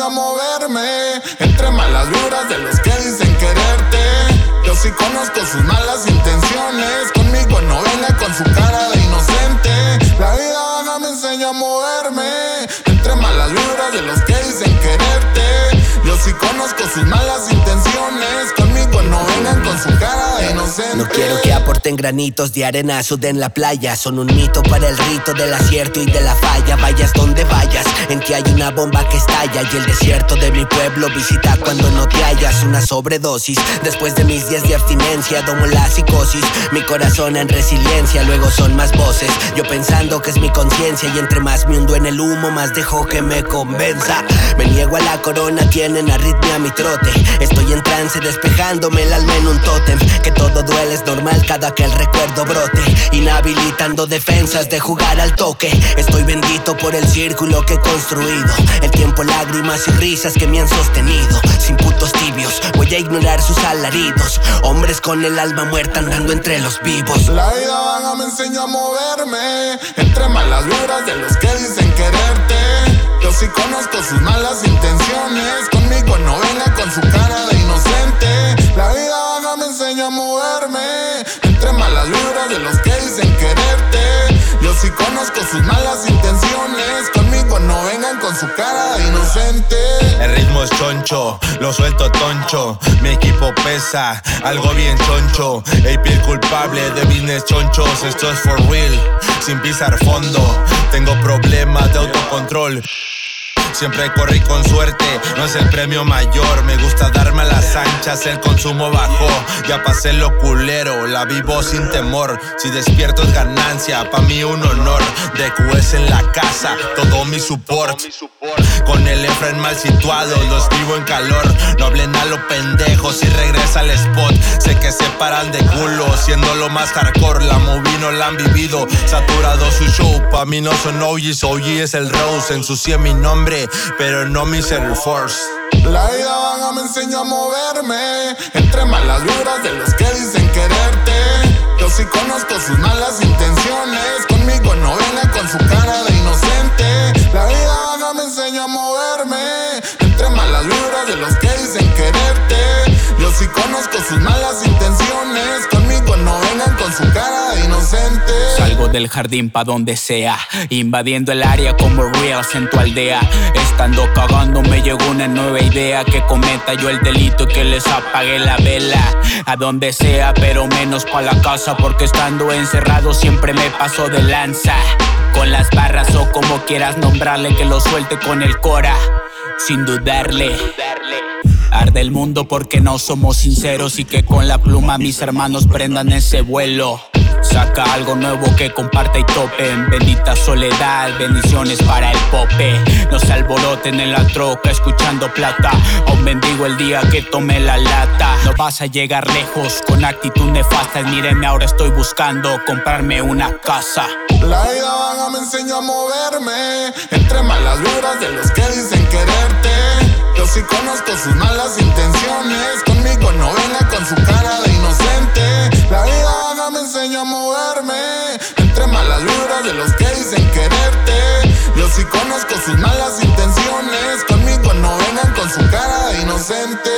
enseña a moverme entre malas vibras de los que dicen quererte. Yo sí conozco sus malas intenciones, conmigo no venga con su cara de inocente. La vida baja me enseña a moverme entre malas vibras de los que dicen quererte. Yo sí conozco sus malas intenciones, conmigo no vengan con su cara de inocente. No quiero que aporten granitos de arena, suden la playa. Son un mito para el rito del acierto y de la falla. Vayas donde vayas, en ti hay una bomba que estalla. Y el desierto de mi pueblo visita cuando no te hallas. Una sobredosis, después de mis días de abstinencia domo la psicosis, mi corazón en resiliencia. Luego son más voces, yo pensando que es mi conciencia. Y entre más me hundo en el humo, más dejo que me convenza. Me niego a la corona, tienen arritmia mi trote. Estoy en trance, despejándome el alma en un tótem. Que todo duele, es normal cada que el recuerdo brote. Inhabilitando defensas de jugar al toque. Estoy bendito por el círculo que he construido. El tiempo, lágrimas y risas que me han sostenido. Sin putos tibios, voy a ignorar sus alaridos. Hombres con el alma muerta andando entre los vivos. La vida baja me enseña a moverme entre malas vibras de los que dicen quererte. Yo sí conozco sus malas intenciones, conmigo no venga con su cara de inocente. La vida baja me enseña a moverme entre malas vibras de los que dicen quererte. Yo sí conozco sus malas intenciones, conmigo no vengan con su cara de inocente. El ritmo es choncho, lo suelto toncho. Mi equipo pesa, algo bien choncho. El piel culpable de business chonchos. Esto es for real, sin pisar fondo. Tengo problemas de autocontrol. Siempre corrí con suerte, no es el premio mayor. Me gusta darme a las anchas, el consumo bajó. Ya pasé lo culero, la vivo sin temor. Si despierto es ganancia, pa' mí un honor. DQS en la casa, todo mi support. Con el Efren mal situado, lo escribo en calor. No hablen a los pendejos y regresa al spot. Sé que se paran de culo, siendo lo más hardcore. La movie no la han vivido, saturado su show. Pa' mí no son OGs, OG es el Rose. Ensucié mi nombre, pero no mi Air Force. La vida baja me enseña a moverme entre malas vibras de los que dicen quererte. Yo sí conozco sus malas intenciones, conmigo no venga con su cara de inocente. La vida baja me enseña a moverme entre malas vibras de los que dicen quererte. Yo sí conozco sus malas intenciones, conmigo no vengan con su cara de inocente. La vida baja me enseña a moverme entre malas vibras de los que dicen quererte. Yo sí conozco sus malas intenciones, conmigo no vengan con su cara de inocente. La vida baja me enseña a moverme entre malas vibras de los que dicen quererte. Yo sí conozco sus malas intenciones, conmigo no vengan con su cara de inocente. Salgo del jardín pa' donde sea, invadiendo el área como reals en tu aldea. Estando cagando me llegó una nueva idea, que cometa yo el delito y que les apague la vela. A donde sea, pero menos pa' la casa, porque estando encerrado siempre me paso de lanza. Con las barras o como quieras nombrarle, que lo suelte con el cora, sin dudarle. Arde el mundo porque no somos sinceros, y que con la pluma mis hermanos prendan ese vuelo. Saca algo nuevo que comparta y topen. Bendita soledad, bendiciones para el pope. No se alboroten en la troca escuchando plata. Aún bendigo el día que tome la lata. No vas a llegar lejos con actitud nefasta. Míreme, ahora estoy buscando comprarme una casa. La vida baja me enseña a moverme entre malas vibras de los que dicen quererte. Yo sí conozco sus malas intenciones, conmigo no venga con su cara de inocente. La vida baja me enseña a moverme entre malas vibras de los que dicen quererte. Yo sí conozco sus malas intenciones, conmigo no vengan con su cara de inocente.